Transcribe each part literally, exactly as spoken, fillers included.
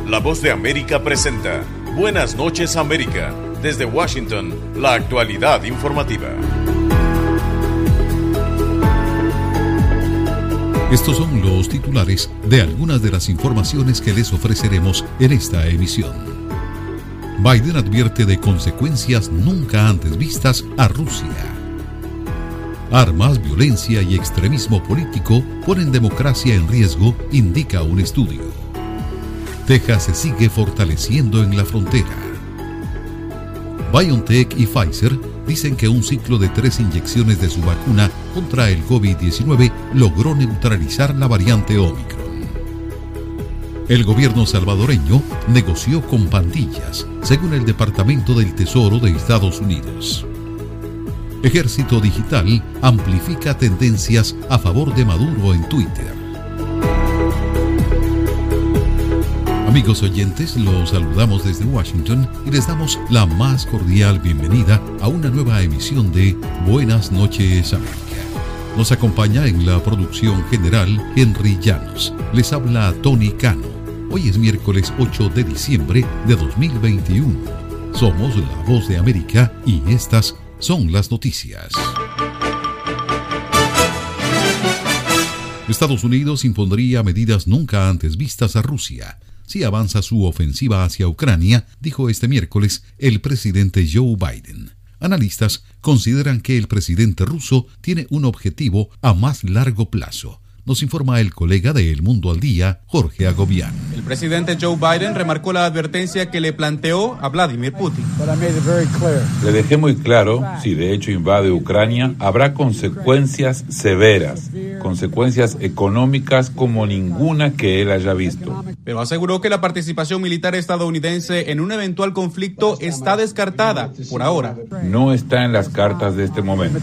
La Voz de América presenta Buenas noches América. Desde Washington, la actualidad informativa. Estos son los titulares de algunas de las informaciones que les ofreceremos en esta emisión. Biden advierte de consecuencias nunca antes vistas a Rusia. Armas, violencia y extremismo político ponen democracia en riesgo, indica un estudio. Texas se sigue fortaleciendo en la frontera. BioNTech y Pfizer dicen que un ciclo de tres inyecciones de su vacuna contra el COVID diecinueve logró neutralizar la variante Omicron. El gobierno salvadoreño negoció con pandillas, según el Departamento del Tesoro de Estados Unidos. Ejército Digital amplifica tendencias a favor de Maduro en Twitter. Amigos oyentes, los saludamos desde Washington y les damos la más cordial bienvenida a una nueva emisión de Buenas noches América. Nos acompaña en la producción general Henry Llanos. Les habla Tony Cano. Hoy es miércoles ocho de diciembre de dos mil veintiuno. Somos la Voz de América y estas son las noticias. Estados Unidos impondría medidas nunca antes vistas a Rusia si avanza su ofensiva hacia Ucrania, dijo este miércoles el presidente Joe Biden. Analistas consideran que el presidente ruso tiene un objetivo a más largo plazo. Nos informa el colega de El Mundo al Día, Jorge Agobián. El presidente Joe Biden remarcó la advertencia que le planteó a Vladimir Putin. Le dejé muy claro, si de hecho invade Ucrania, habrá consecuencias severas, consecuencias económicas como ninguna que él haya visto. Pero aseguró que la participación militar estadounidense en un eventual conflicto está descartada por ahora. No está en las cartas de este momento.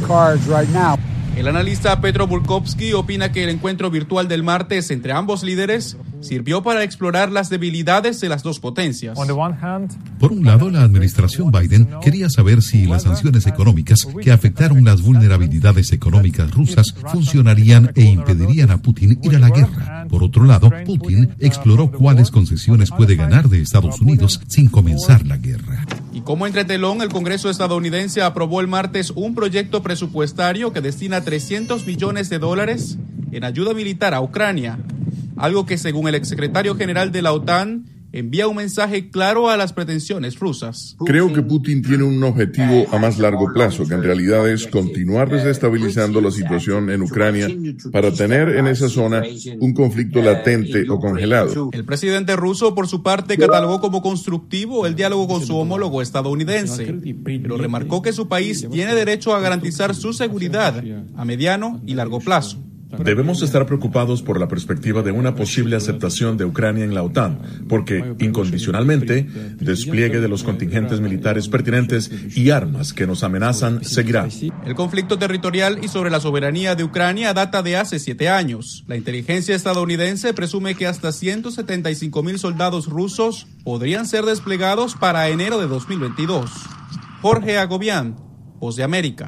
El analista Petro Burkovsky opina que el encuentro virtual del martes entre ambos líderes sirvió para explorar las debilidades de las dos potencias. Por un lado, la administración Biden quería saber si las sanciones económicas que afectaron las vulnerabilidades económicas rusas funcionarían e impedirían a Putin ir a la guerra. Por otro lado, Putin exploró cuáles concesiones puede ganar de Estados Unidos sin comenzar la guerra. Y como entretelón, el Congreso estadounidense aprobó el martes un proyecto presupuestario que destina trescientos millones de dólares en ayuda militar a Ucrania, algo que según el exsecretario general de la OTAN envía un mensaje claro a las pretensiones rusas. Creo que Putin tiene un objetivo a más largo plazo, que en realidad es continuar desestabilizando la situación en Ucrania para tener en esa zona un conflicto latente o congelado. El presidente ruso, por su parte, catalogó como constructivo el diálogo con su homólogo estadounidense, pero remarcó que su país tiene derecho a garantizar su seguridad a mediano y largo plazo. Debemos estar preocupados por la perspectiva de una posible aceptación de Ucrania en la OTAN, porque incondicionalmente despliegue de los contingentes militares pertinentes y armas que nos amenazan seguirá. El conflicto territorial y sobre la soberanía de Ucrania data de hace siete años. La inteligencia estadounidense presume que hasta ciento setenta y cinco mil soldados rusos podrían ser desplegados para enero de dos mil veintidós. Jorge Agobián, Voz de América.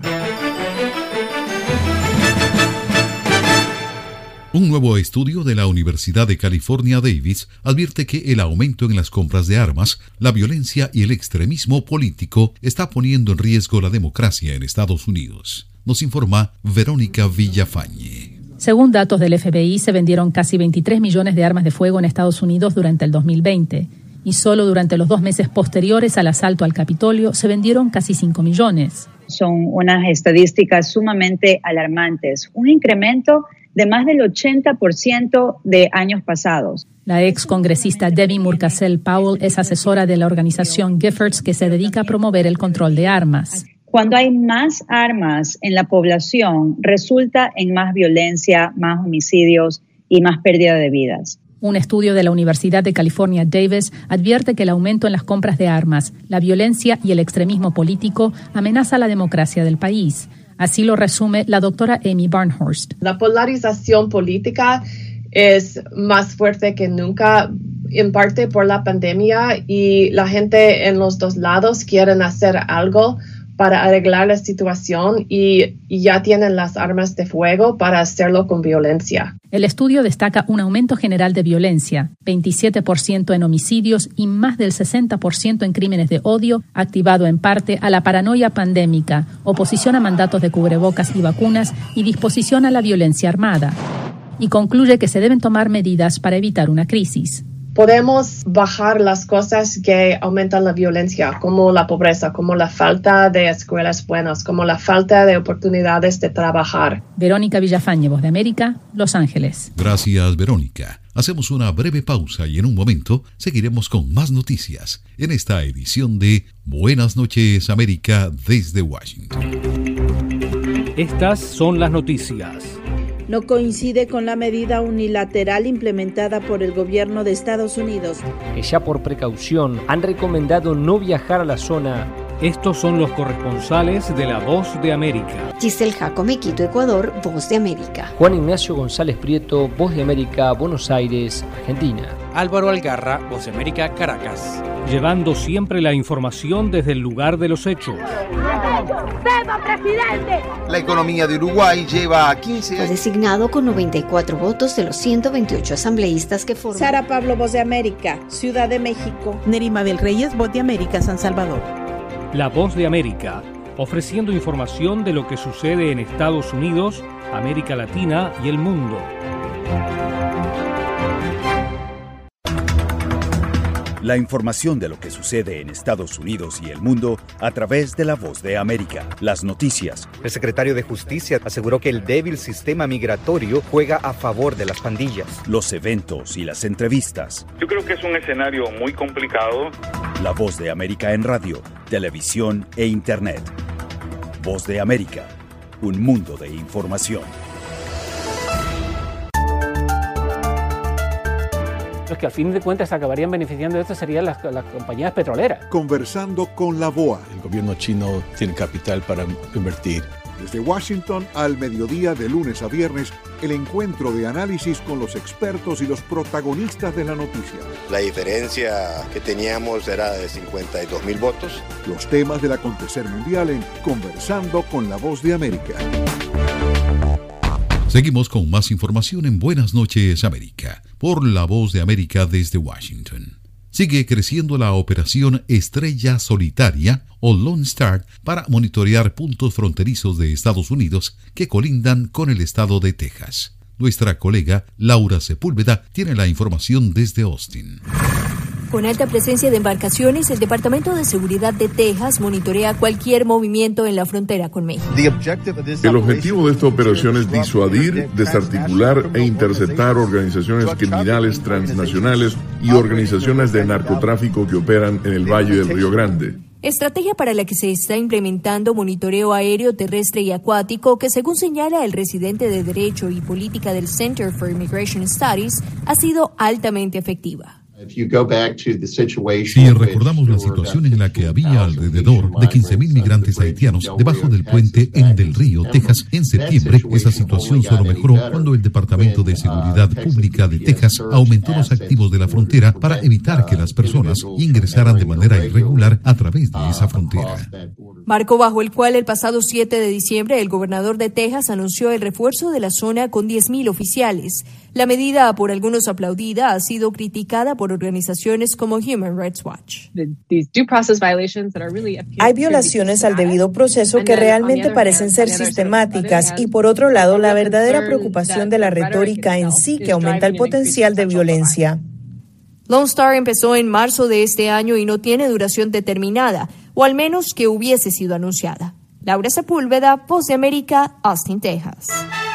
Un nuevo estudio de la Universidad de California, Davis, advierte que el aumento en las compras de armas, la violencia y el extremismo político está poniendo en riesgo la democracia en Estados Unidos. Nos informa Verónica Villafañe. Según datos del F B I, se vendieron casi veintitrés millones de armas de fuego en Estados Unidos durante el dos mil veinte. Y solo durante los dos meses posteriores al asalto al Capitolio se vendieron casi cinco millones. Son unas estadísticas sumamente alarmantes. Un incremento de más del ochenta por ciento de años pasados. La ex congresista Debbie Murcazel Powell es asesora de la organización Giffords, que se dedica a promover el control de armas. Cuando hay más armas en la población, resulta en más violencia, más homicidios y más pérdida de vidas. Un estudio de la Universidad de California, Davis, advierte que el aumento en las compras de armas, la violencia y el extremismo político amenaza la democracia del país. Así lo resume la doctora Amy Barnhorst. La polarización política es más fuerte que nunca, en parte por la pandemia, y la gente en los dos lados quieren hacer algo para arreglar la situación y, y ya tienen las armas de fuego para hacerlo con violencia. El estudio destaca un aumento general de violencia, veintisiete por ciento en homicidios y más del sesenta por ciento en crímenes de odio, activado en parte a la paranoia pandémica, oposición a mandatos de cubrebocas y vacunas y disposición a la violencia armada. Y concluye que se deben tomar medidas para evitar una crisis. Podemos bajar las cosas que aumentan la violencia, como la pobreza, como la falta de escuelas buenas, como la falta de oportunidades de trabajar. Verónica Villafañe, Voz de América, Los Ángeles. Gracias, Verónica. Hacemos una breve pausa y en un momento seguiremos con más noticias en esta edición de Buenas noches, América, desde Washington. Estas son las noticias. No coincide con la medida unilateral implementada por el gobierno de Estados Unidos, que ya por precaución han recomendado no viajar a la zona. Estos son los corresponsales de La Voz de América. Giselle Jacome, Quito, Ecuador, Voz de América. Juan Ignacio González Prieto, Voz de América, Buenos Aires, Argentina. Álvaro Algarra, Voz de América, Caracas. Llevando siempre la información desde el lugar de los hechos. ¡Viva, presidente! La economía de Uruguay lleva a quince años. Fue designado con noventa y cuatro votos de los ciento veintiocho asambleístas que forman. Sara Pablo, Voz de América, Ciudad de México. Nerima Bel Reyes, Voz de América, San Salvador. La Voz de América, ofreciendo información de lo que sucede en Estados Unidos, América Latina y el mundo. La información de lo que sucede en Estados Unidos y el mundo a través de La Voz de América. Las noticias. El secretario de Justicia aseguró que el débil sistema migratorio juega a favor de las pandillas. Los eventos y las entrevistas. Yo creo que es un escenario muy complicado. La Voz de América en radio, televisión e internet. Voz de América, un mundo de información. Los que al fin de cuentas acabarían beneficiando de esto serían las, las compañías petroleras. Conversando con la B O A. El gobierno chino tiene capital para invertir. Desde Washington al mediodía de lunes a viernes, el encuentro de análisis con los expertos y los protagonistas de la noticia. La diferencia que teníamos era de cincuenta y dos mil votos. Los temas del acontecer mundial en Conversando con la Voz de América. Seguimos con más información en Buenas noches, América, por La Voz de América desde Washington. Sigue creciendo la operación Estrella Solitaria o Lone Star para monitorear puntos fronterizos de Estados Unidos que colindan con el estado de Texas. Nuestra colega Laura Sepúlveda tiene la información desde Austin. Con alta presencia de embarcaciones, el Departamento de Seguridad de Texas monitorea cualquier movimiento en la frontera con México. El objetivo de esta operación es disuadir, desarticular e interceptar organizaciones criminales transnacionales y organizaciones de narcotráfico que operan en el Valle del Río Grande. Estrategia para la que se está implementando monitoreo aéreo, terrestre y acuático que, según señala el residente de Derecho y Política del Center for Immigration Studies, ha sido altamente efectiva. Si recordamos la situación en la que había alrededor de quince mil migrantes haitianos debajo del puente en Del Río, Texas, en septiembre, esa situación solo mejoró cuando el Departamento de Seguridad Pública de Texas aumentó los activos de la frontera para evitar que las personas ingresaran de manera irregular a través de esa frontera. Marco bajo el cual el pasado siete de diciembre el gobernador de Texas anunció el refuerzo de la zona con diez mil oficiales. La medida, por algunos aplaudida, ha sido criticada por organizaciones como Human Rights Watch. Hay violaciones al debido proceso que realmente parecen ser sistemáticas y, por otro lado, la verdadera preocupación de la retórica en sí que aumenta el potencial de violencia. Lone Star empezó en marzo de este año y no tiene duración determinada, o al menos que hubiese sido anunciada. Laura Sepúlveda, Voz de América, Austin, Texas.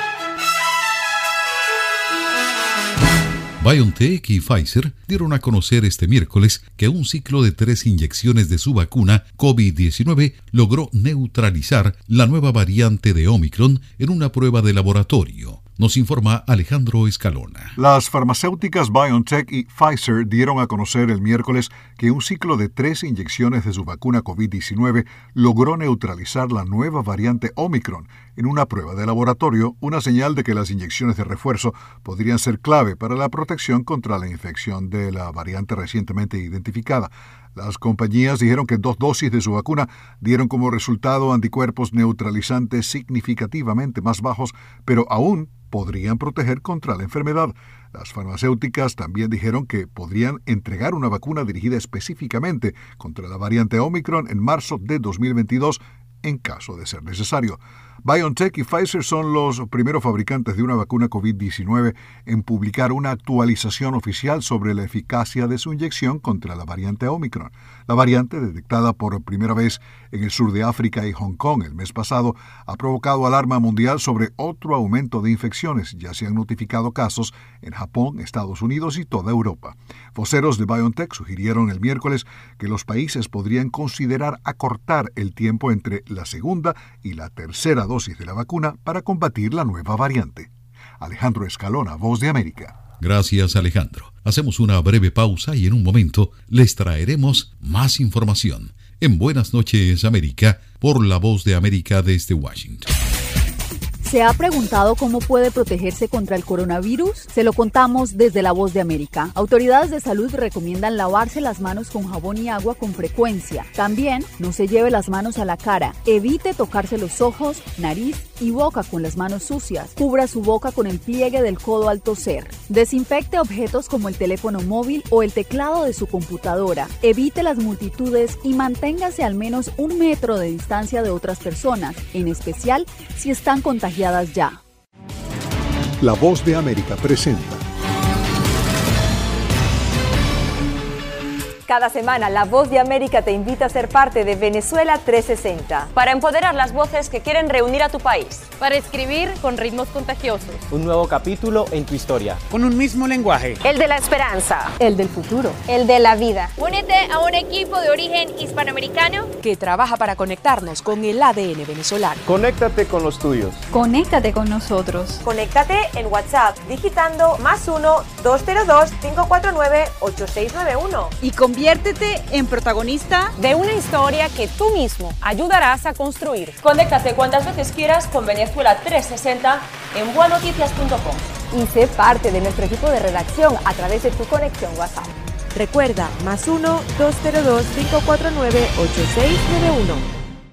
BioNTech y Pfizer dieron a conocer este miércoles que un ciclo de tres inyecciones de su vacuna COVID diecinueve logró neutralizar la nueva variante de Omicron en una prueba de laboratorio. Nos informa Alejandro Escalona. Las farmacéuticas BioNTech y Pfizer dieron a conocer el miércoles que un ciclo de tres inyecciones de su vacuna COVID diecinueve logró neutralizar la nueva variante Omicron en una prueba de laboratorio, una señal de que las inyecciones de refuerzo podrían ser clave para la protección contra la infección de la variante recientemente identificada. Las compañías dijeron que dos dosis de su vacuna dieron como resultado anticuerpos neutralizantes significativamente más bajos, pero aún podrían proteger contra la enfermedad. Las farmacéuticas también dijeron que podrían entregar una vacuna dirigida específicamente contra la variante Omicron en marzo de dos mil veintidós en caso de ser necesario. BioNTech y Pfizer son los primeros fabricantes de una vacuna COVID diecinueve en publicar una actualización oficial sobre la eficacia de su inyección contra la variante Omicron. La variante, detectada por primera vez en el sur de África y Hong Kong el mes pasado, ha provocado alarma mundial sobre otro aumento de infecciones. Ya se han notificado casos en Japón, Estados Unidos y toda Europa. Voceros de BioNTech sugirieron el miércoles que los países podrían considerar acortar el tiempo entre la segunda y la tercera dosis de la vacuna para combatir la nueva variante. Alejandro Escalona, Voz de América. Gracias, Alejandro. Hacemos una breve pausa y en un momento les traeremos más información en Buenas noches, América, por la Voz de América desde Washington. ¿Se ha preguntado cómo puede protegerse contra el coronavirus? Se lo contamos desde La Voz de América. Autoridades de salud recomiendan lavarse las manos con jabón y agua con frecuencia. También no se lleve las manos a la cara. Evite tocarse los ojos, nariz y boca con las manos sucias. Cubra su boca con el pliegue del codo al toser. Desinfecte objetos como el teléfono móvil o el teclado de su computadora. Evite las multitudes y manténgase al menos un metro de distancia de otras personas, en especial si están contagiadas ya. La Voz de América presenta. Cada semana, La Voz de América te invita a ser parte de Venezuela trescientos sesenta. Para empoderar las voces que quieren reunir a tu país. Para escribir con ritmos contagiosos. Un nuevo capítulo en tu historia. Con un mismo lenguaje. El de la esperanza. El del futuro. El de la vida. Únete a un equipo de origen hispanoamericano que trabaja para conectarnos con el A D N venezolano. Conéctate con los tuyos. Conéctate con nosotros. Conéctate en WhatsApp digitando más uno dos cero dos cinco cuatro nueve ocho seis nueve uno. Y con Conviértete en protagonista de una historia que tú mismo ayudarás a construir. Conéctate cuantas veces quieras con Venezuela trescientos sesenta en buenoticias punto com. Y sé parte de nuestro equipo de redacción a través de tu conexión WhatsApp. Recuerda, más uno dos cero dos cinco cuatro nueve ocho seis nueve uno.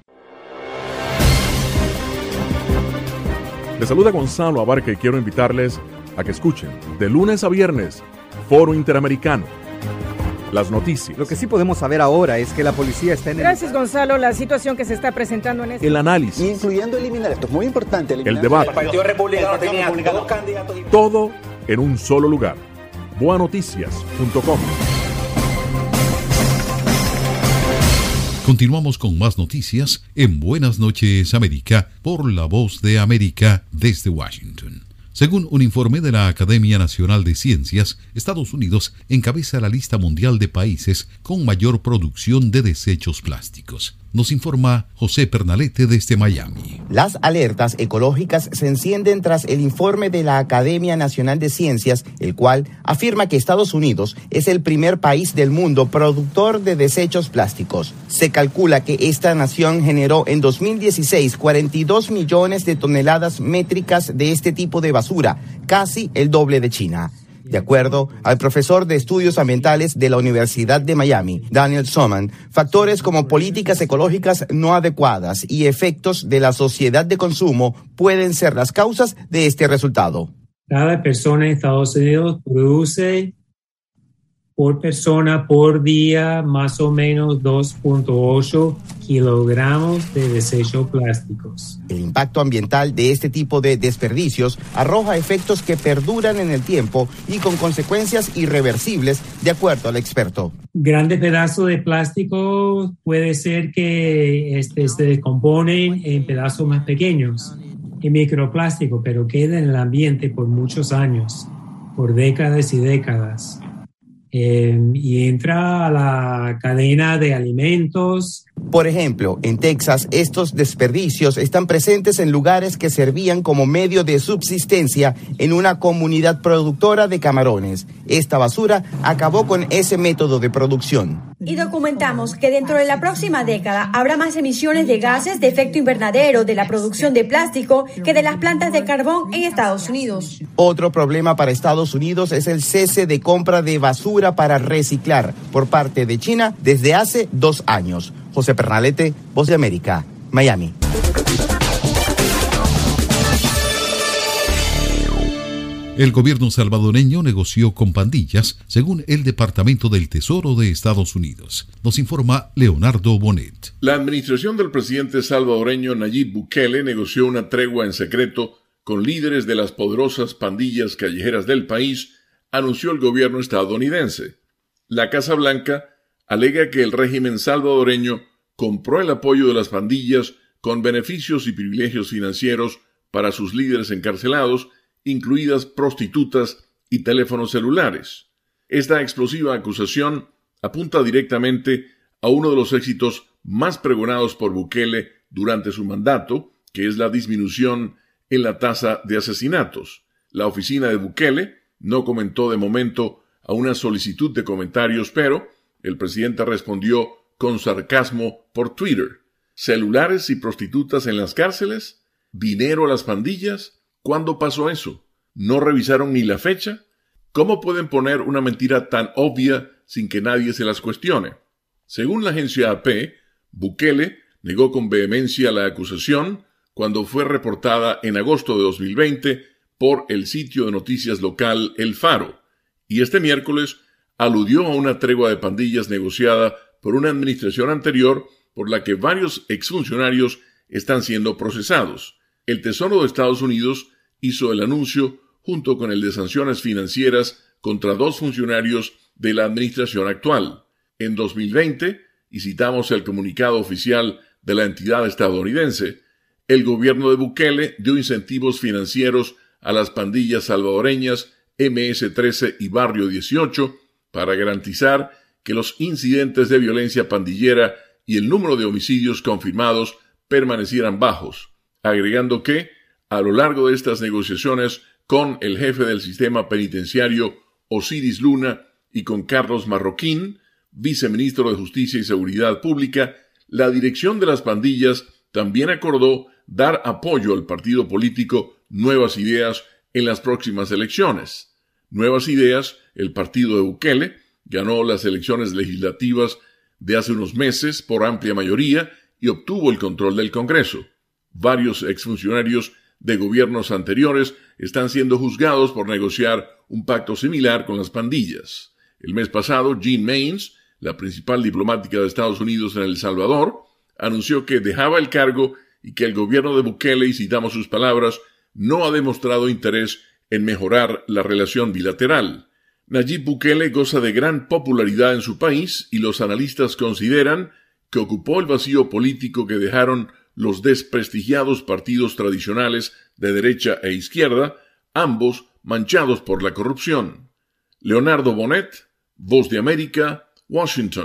Les saluda Gonzalo Abarca y quiero invitarles a que escuchen de lunes a viernes Foro Interamericano. Las noticias. Lo que sí podemos saber ahora es que la policía está en el... Gracias, Gonzalo. La situación que se está presentando en este... El análisis. Incluyendo eliminar, esto es muy importante. El debate. El Partido Republicano tenía dos candidatos. Todo en un solo lugar. buenoticias punto com. Continuamos con más noticias en Buenas noches, América, por la Voz de América desde Washington. Según un informe de la Academia Nacional de Ciencias, Estados Unidos encabeza la lista mundial de países con mayor producción de desechos plásticos. Nos informa José Pernalete desde Miami. Las alertas ecológicas se encienden tras el informe de la Academia Nacional de Ciencias, el cual afirma que Estados Unidos es el primer país del mundo productor de desechos plásticos. Se calcula que esta nación generó en dos mil dieciséis cuarenta y dos millones de toneladas métricas de este tipo de basura, casi el doble de China. De acuerdo al profesor de estudios ambientales de la Universidad de Miami, Daniel Soman, factores como políticas ecológicas no adecuadas y efectos de la sociedad de consumo pueden ser las causas de este resultado. Cada persona en Estados Unidos produce por persona por día más o menos dos punto ocho kilogramos de desechos plásticos. El impacto ambiental de este tipo de desperdicios arroja efectos que perduran en el tiempo y con consecuencias irreversibles, de acuerdo al experto. Grandes pedazos de plástico puede ser que este, se descomponen en pedazos más pequeños, en microplástico, pero quedan en el ambiente por muchos años, por décadas y décadas. Eh, y entra a la cadena de alimentos. Por ejemplo, en Texas, estos desperdicios están presentes en lugares que servían como medio de subsistencia en una comunidad productora de camarones. Esta basura acabó con ese método de producción. Y documentamos que dentro de la próxima década habrá más emisiones de gases de efecto invernadero de la producción de plástico que de las plantas de carbón en Estados Unidos. Otro problema para Estados Unidos es el cese de compra de basura para reciclar por parte de China desde hace dos años. José Pernalete, Voz de América, Miami. El gobierno salvadoreño negoció con pandillas, según el Departamento del Tesoro de Estados Unidos. Nos informa Leonardo Bonet. La administración del presidente salvadoreño Nayib Bukele negoció una tregua en secreto con líderes de las poderosas pandillas callejeras del país, anunció el gobierno estadounidense. La Casa Blanca alega que el régimen salvadoreño compró el apoyo de las pandillas con beneficios y privilegios financieros para sus líderes encarcelados, incluidas prostitutas y teléfonos celulares. Esta explosiva acusación apunta directamente a uno de los éxitos más pregonados por Bukele durante su mandato, que es la disminución en la tasa de asesinatos. La oficina de Bukele no comentó de momento a una solicitud de comentarios, pero el presidente respondió con sarcasmo por Twitter. ¿Celulares y prostitutas en las cárceles? ¿Dinero a las pandillas? ¿Cuándo pasó eso? ¿No revisaron ni la fecha? ¿Cómo pueden poner una mentira tan obvia sin que nadie se las cuestione? Según la agencia A P, Bukele negó con vehemencia la acusación cuando fue reportada en agosto de dos mil veinte por el sitio de noticias local El Faro, y este miércoles aludió a una tregua de pandillas negociada por una administración anterior por la que varios exfuncionarios están siendo procesados. El Tesoro de Estados Unidos hizo el anuncio junto con el de sanciones financieras contra dos funcionarios de la administración actual. En dos mil veinte, y citamos el comunicado oficial de la entidad estadounidense, el gobierno de Bukele dio incentivos financieros a las pandillas salvadoreñas eme ese trece y Barrio dieciocho para garantizar que los incidentes de violencia pandillera y el número de homicidios confirmados permanecieran bajos, agregando que, a lo largo de estas negociaciones con el jefe del sistema penitenciario Osiris Luna y con Carlos Marroquín, viceministro de Justicia y Seguridad Pública, la dirección de las pandillas también acordó dar apoyo al partido político Nuevas Ideas en las próximas elecciones. Nuevas Ideas, el partido de Bukele, ganó las elecciones legislativas de hace unos meses por amplia mayoría y obtuvo el control del Congreso. Varios exfuncionarios de gobiernos anteriores están siendo juzgados por negociar un pacto similar con las pandillas. El mes pasado, Jean Maynes, la principal diplomática de Estados Unidos en El Salvador, anunció que dejaba el cargo y que el gobierno de Bukele, y citamos sus palabras, no ha demostrado interés en mejorar la relación bilateral. Nayib Bukele goza de gran popularidad en su país y los analistas consideran que ocupó el vacío político que dejaron los desprestigiados partidos tradicionales de derecha e izquierda, ambos manchados por la corrupción. Leonardo Bonet, Voz de América, Washington.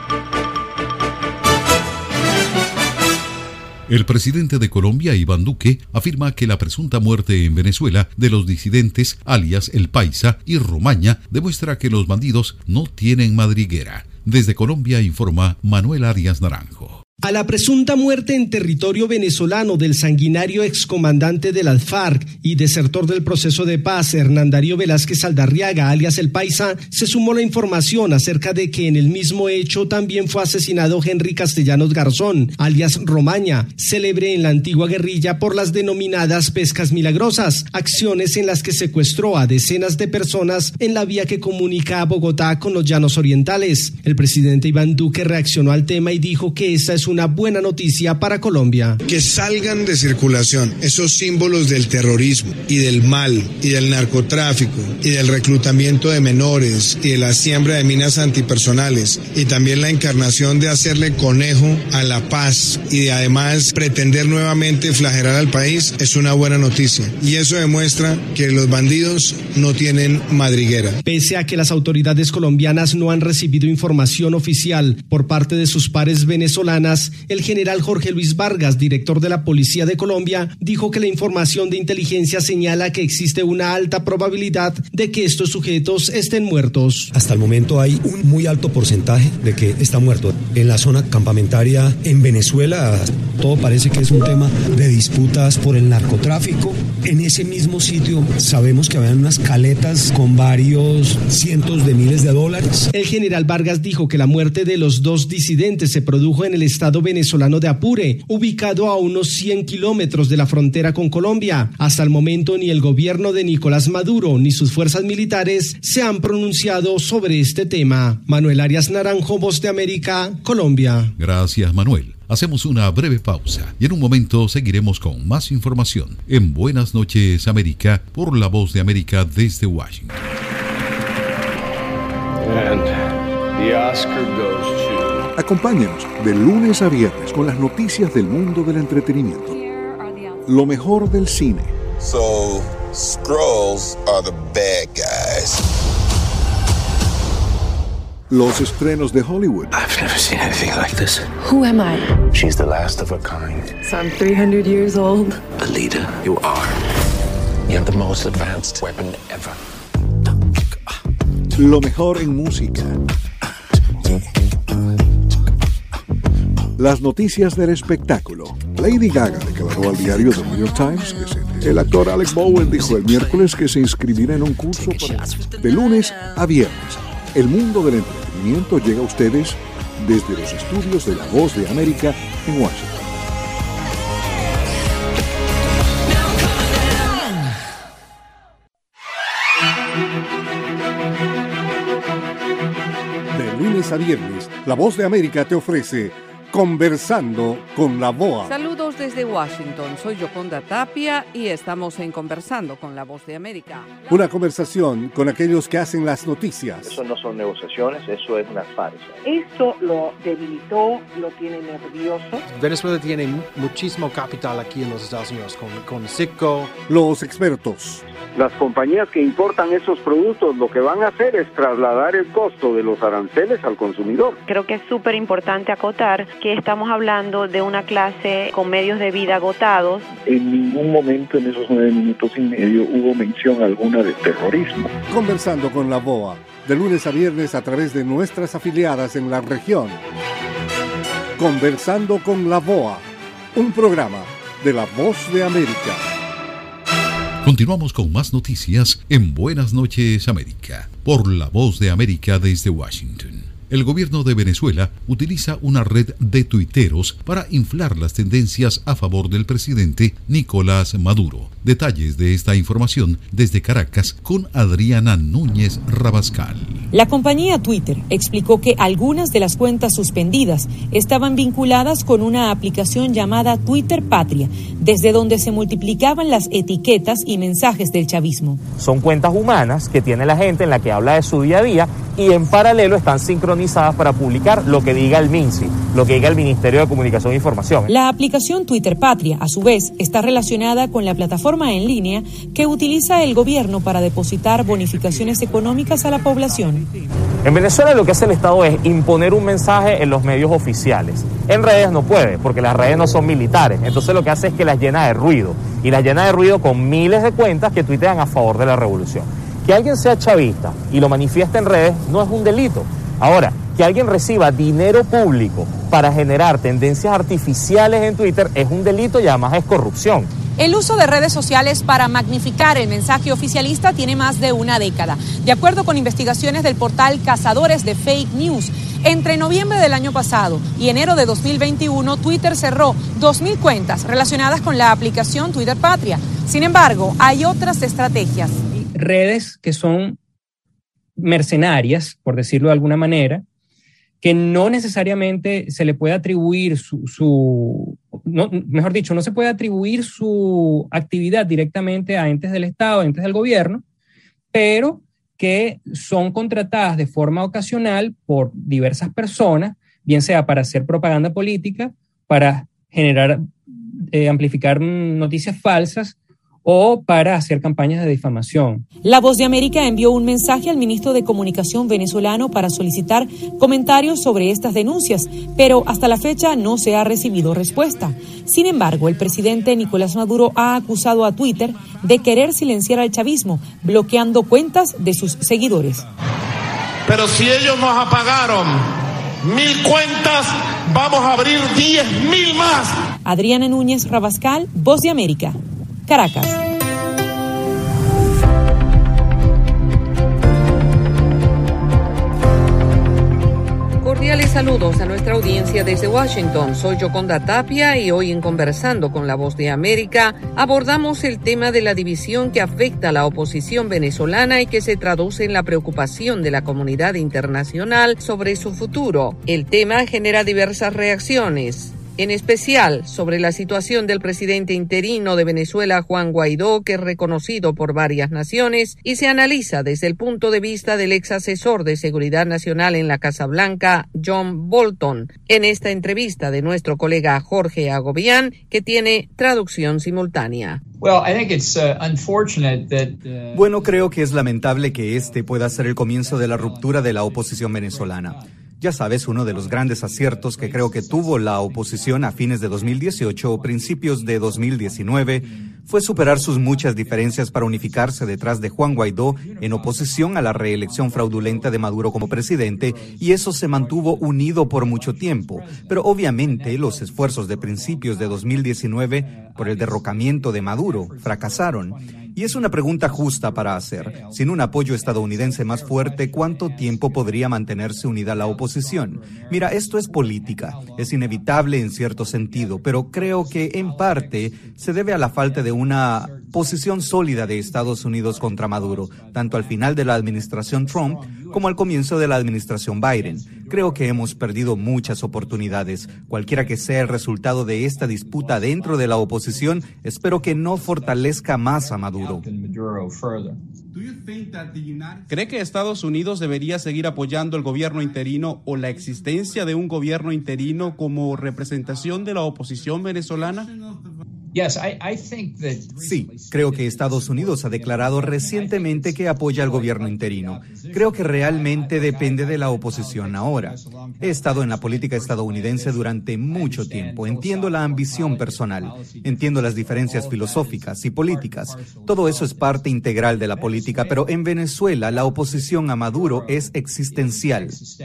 El presidente de Colombia, Iván Duque, afirma que la presunta muerte en Venezuela de los disidentes alias El Paisa y Romaña demuestra que los bandidos no tienen madriguera. Desde Colombia informa Manuel Arias Naranjo. A la presunta muerte en territorio venezolano del sanguinario excomandante de las FARC y desertor del proceso de paz, Hernán Darío Velázquez Aldarriaga, alias El Paisa, se sumó la información acerca de que en el mismo hecho también fue asesinado Henry Castellanos Garzón, alias Romaña, célebre en la antigua guerrilla por las denominadas pescas milagrosas, acciones en las que secuestró a decenas de personas en la vía que comunica a Bogotá con los llanos orientales. El presidente Iván Duque reaccionó al tema y dijo que esa es una buena noticia para Colombia. Que salgan de circulación esos símbolos del terrorismo y del mal y del narcotráfico y del reclutamiento de menores y de la siembra de minas antipersonales y también la encarnación de hacerle conejo a la paz y de además pretender nuevamente flagelar al país es una buena noticia. Y eso demuestra que los bandidos no tienen madriguera. Pese a que las autoridades colombianas no han recibido información oficial por parte de sus pares venezolanas, Noticias, el general Jorge Luis Vargas, director de la Policía de Colombia, dijo que la información de inteligencia señala que existe una alta probabilidad de que estos sujetos estén muertos. Hasta el momento hay un muy alto porcentaje de que está muerto. En la zona campamentaria en Venezuela, todo parece que es un tema de disputas por el narcotráfico. En ese mismo sitio sabemos que habían unas caletas con varios cientos de miles de dólares. El general Vargas dijo que la muerte de los dos disidentes se produjo en el estado venezolano de Apure, ubicado a unos cien kilómetros de la frontera con Colombia. Hasta el momento ni el gobierno de Nicolás Maduro ni sus fuerzas militares se han pronunciado sobre este tema. Manuel Arias Naranjo, Voz de América, Colombia. Gracias, Manuel. Hacemos una breve pausa y en un momento seguiremos con más información en Buenas noches, América, por la Voz de América desde Washington. And the Oscar goes to... Acompáñanos de lunes a viernes con las noticias del mundo del entretenimiento. Lo mejor del cine. So, Skrulls are the bad guys. Los estrenos de Hollywood. I've never seen anything like this. Who am I? She's the last of her kind. So I'm three hundred years old. Alita, you are. You have the most advanced weapon ever. Lo mejor en música. Las noticias del espectáculo. Lady Gaga declaró al diario The New York Times que se... El actor Alec Bowen dijo el miércoles que se inscribirá en un curso para... de lunes a viernes. El mundo del entretenimiento llega a ustedes desde los estudios de La Voz de América en Washington. De lunes a viernes, La Voz de América te ofrece Conversando con la B O A. Saludos desde Washington, soy Yoconda Tapia y estamos en Conversando con la Voz de América. Una conversación con aquellos que hacen las noticias. Eso no son negociaciones, eso es una farsa. Esto lo debilitó, lo tiene nervioso. Venezuela tiene muchísimo capital aquí en los Estados Unidos, con, con Citgo. Los expertos. Las compañías que importan esos productos lo que van a hacer es trasladar el costo de los aranceles al consumidor. Creo que es súper importante acotar que estamos hablando de una clase con medios de vida agotados. En ningún momento en esos nueve minutos y medio hubo mención alguna de terrorismo. Conversando con la B O A, de lunes a viernes a través de nuestras afiliadas en la región. Conversando con la B O A, un programa de La Voz de América. Continuamos con más noticias en Buenas noches, América, por La Voz de América desde Washington. El gobierno de Venezuela utiliza una red de tuiteros para inflar las tendencias a favor del presidente Nicolás Maduro. Detalles de esta información desde Caracas con Adriana Núñez Rabascal. La compañía Twitter explicó que algunas de las cuentas suspendidas estaban vinculadas con una aplicación llamada Twitter Patria, desde donde se multiplicaban las etiquetas y mensajes del chavismo. Son cuentas humanas que tiene la gente en la que habla de su día a día y en paralelo están sincronizadas para publicar lo que diga el MINSI, lo que diga el Ministerio de Comunicación e Información. La aplicación Twitter Patria, a su vez, está relacionada con la plataforma en línea que utiliza el gobierno para depositar bonificaciones económicas a la población. En Venezuela lo que hace el Estado es imponer un mensaje en los medios oficiales. En redes no puede, porque las redes no son militares. Entonces lo que hace es que las llena de ruido. Y las llena de ruido con miles de cuentas que tuitean a favor de la revolución. Que alguien sea chavista y lo manifieste en redes no es un delito. Ahora, que alguien reciba dinero público para generar tendencias artificiales en Twitter es un delito y además es corrupción. El uso de redes sociales para magnificar el mensaje oficialista tiene más de una década. De acuerdo con investigaciones del portal Cazadores de Fake News, entre noviembre del año pasado y enero de dos mil veintiuno, Twitter cerró dos mil cuentas relacionadas con la aplicación Twitter Patria. Sin embargo, hay otras estrategias. Redes que son mercenarias, por decirlo de alguna manera, que no necesariamente se le puede atribuir su, su no, mejor dicho, no se puede atribuir su actividad directamente a entes del Estado, a entes del gobierno, pero que son contratadas de forma ocasional por diversas personas, bien sea para hacer propaganda política, para generar, eh, amplificar noticias falsas o para hacer campañas de difamación. La Voz de América envió un mensaje al ministro de Comunicación venezolano para solicitar comentarios sobre estas denuncias, pero hasta la fecha no se ha recibido respuesta. Sin embargo, el presidente Nicolás Maduro ha acusado a Twitter de querer silenciar al chavismo, bloqueando cuentas de sus seguidores. Pero si ellos nos apagaron mil cuentas, vamos a abrir diez mil más. Adriana Núñez Rabascal, Voz de América, Caracas. Cordiales saludos a nuestra audiencia desde Washington. Soy Yoconda Tapia y hoy en Conversando con la Voz de América abordamos el tema de la división que afecta a la oposición venezolana y que se traduce en la preocupación de la comunidad internacional sobre su futuro. El tema genera diversas reacciones, en especial sobre la situación del presidente interino de Venezuela, Juan Guaidó, que es reconocido por varias naciones, y se analiza desde el punto de vista del ex asesor de Seguridad Nacional en la Casa Blanca, John Bolton, en esta entrevista de nuestro colega Jorge Agobián, que tiene traducción simultánea. Bueno, creo que es lamentable que este pueda ser el comienzo de la ruptura de la oposición venezolana. Ya sabes, uno de los grandes aciertos que creo que tuvo la oposición a fines de dos mil dieciocho o principios de dos mil diecinueve fue superar sus muchas diferencias para unificarse detrás de Juan Guaidó en oposición a la reelección fraudulenta de Maduro como presidente, y eso se mantuvo unido por mucho tiempo. Pero obviamente los esfuerzos de principios de dos mil diecinueve por el derrocamiento de Maduro fracasaron. Y es una pregunta justa para hacer. Sin un apoyo estadounidense más fuerte, ¿cuánto tiempo podría mantenerse unida la oposición? Mira, esto es política. Es inevitable en cierto sentido, pero creo que en parte se debe a la falta de una posición sólida de Estados Unidos contra Maduro, tanto al final de la administración Trump como al comienzo de la administración Biden. Creo que hemos perdido muchas oportunidades. Cualquiera que sea el resultado de esta disputa dentro de la oposición, espero que no fortalezca más a Maduro. ¿Cree que Estados Unidos debería seguir apoyando el gobierno interino o la existencia de un gobierno interino como representación de la oposición venezolana? Sí, creo que Estados Unidos ha declarado recientemente que apoya al gobierno interino. Creo que realmente depende de la oposición ahora. He estado en la política estadounidense durante mucho tiempo. Entiendo la ambición personal, entiendo las diferencias filosóficas y políticas. Todo eso es parte integral de la política, pero en Venezuela la oposición a Maduro es existencial.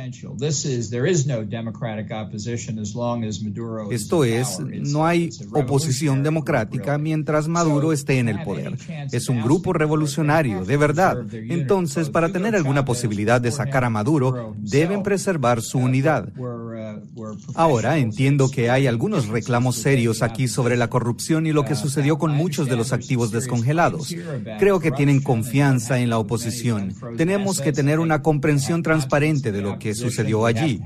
Esto es, no hay oposición democrática democrática mientras Maduro esté en el poder. Es un grupo revolucionario, de verdad. Entonces, para tener alguna posibilidad de sacar a Maduro, deben preservar su unidad. Ahora, entiendo que hay algunos reclamos serios aquí sobre la corrupción y lo que sucedió con muchos de los activos descongelados. Creo que tienen confianza en la oposición. Tenemos que tener una comprensión transparente de lo que sucedió allí.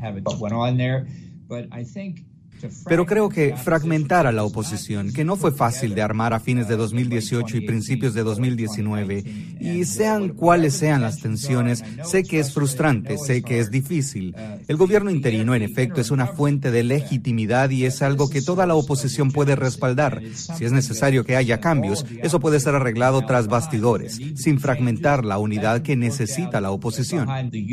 Pero creo que fragmentar a la oposición, que no fue fácil de armar a fines de dos mil dieciocho y principios de dos mil diecinueve, y sean cuales sean las tensiones, sé que es frustrante, sé que es difícil. El gobierno interino, en efecto, es una fuente de legitimidad y es algo que toda la oposición puede respaldar. Si es necesario que haya cambios, eso puede ser arreglado tras bastidores, sin fragmentar la unidad que necesita la oposición.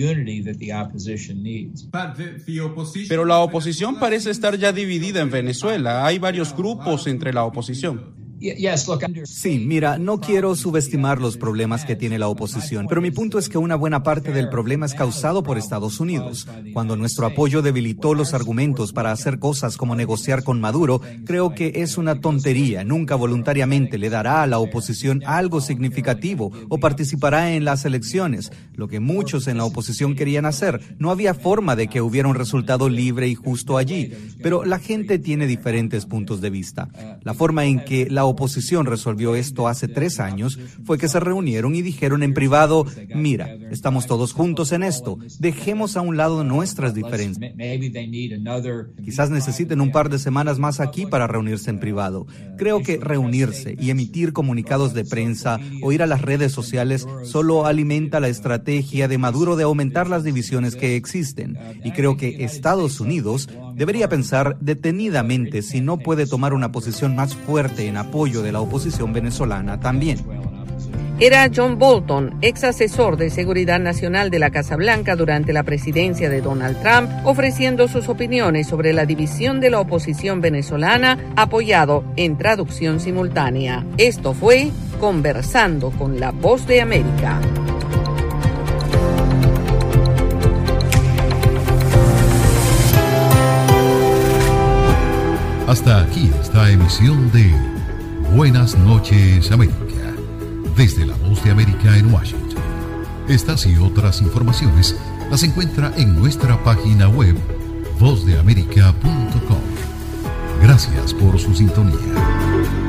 Pero la oposición parece estar ya dividida en Venezuela. Hay varios grupos entre la oposición. Sí, mira, no quiero subestimar los problemas que tiene la oposición, pero mi punto es que una buena parte del problema es causado por Estados Unidos. Cuando nuestro apoyo debilitó los argumentos para hacer cosas como negociar con Maduro, creo que es una tontería. Nunca voluntariamente le dará a la oposición algo significativo o participará en las elecciones, lo que muchos en la oposición querían hacer. No había forma de que hubiera un resultado libre y justo allí, pero la gente tiene diferentes puntos de vista. La forma en que la oposición resolvió esto hace tres años fue que se reunieron y dijeron en privado: mira, estamos todos juntos en esto, dejemos a un lado nuestras diferencias. Quizás necesiten un par de semanas más aquí para reunirse en privado. Creo que reunirse y emitir comunicados de prensa o ir a las redes sociales solo alimenta la estrategia de Maduro de aumentar las divisiones que existen. Y creo que Estados Unidos debería pensar detenidamente si no puede tomar una posición más fuerte en apoyo apoyo de la oposición venezolana también. Era John Bolton, ex asesor de Seguridad Nacional de la Casa Blanca durante la presidencia de Donald Trump, ofreciendo sus opiniones sobre la división de la oposición venezolana, apoyado en traducción simultánea. Esto fue Conversando con la Voz de América. Hasta aquí esta emisión de Buenas noches, América, desde la Voz de América en Washington. Estas y otras informaciones las encuentra en nuestra página web voz de américa punto com. Gracias por su sintonía.